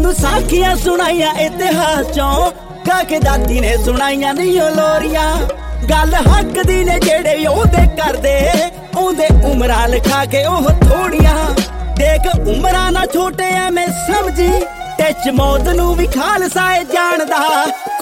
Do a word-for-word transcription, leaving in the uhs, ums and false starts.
ਸਾਨੂੰ ਸਾਖੀਆਂ ਸੁਣਾਈਆਂ ਇਤਿਹਾਸ ਚੋਂ, ਗਾ ਕੇ ਦਾਦੀ ਨੇ ਸੁਣਾਈਆਂ ਨੀ ਉਹ ਲੋਰੀਆਂ। ਗੱਲ ਹੱਕ ਦੀ ਨੇ ਜਿਹੜੇ ਉਹਦੇ ਕਰਦੇ, ਉਹਦੇ ਉਮਰਾਂ ਲਿਖਾ ਕੇ ਉਹ ਥੋੜੀਆਂ। ਦੇਖ ਉਮਰਾਂ ਨਾ ਛੋਟੇ ਐਵੇਂ ਸਮਝੀ, ਟਿੱਚ ਮੌਤ ਨੂੰ ਵੀ ਖਾਲਸਾ ਏ ਜਾਣਦਾ।